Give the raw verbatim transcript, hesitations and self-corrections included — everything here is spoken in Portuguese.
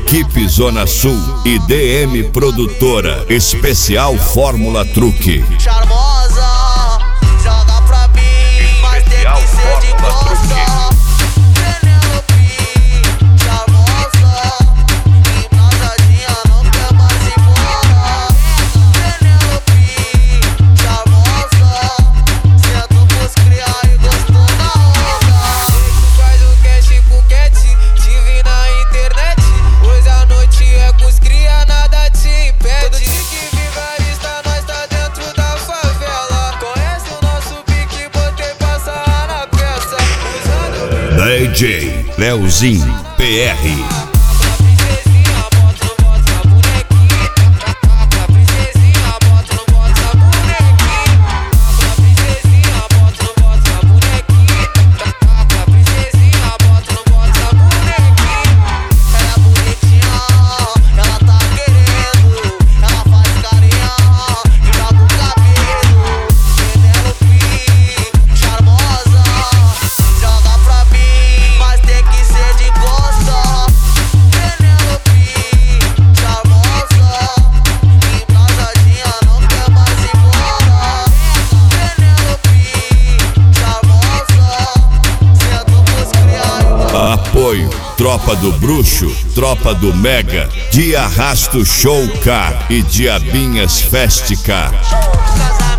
Equipe Zona Sul e D M Produtora. Especial Fórmula Truque. Charmosa, joga pra mim, mas tem que ser de costa. D J Leozinho P R. Apoio, Tropa do Bruxo, Tropa do Mega, de Arrasto Show Car e Diabinhas Fest Car.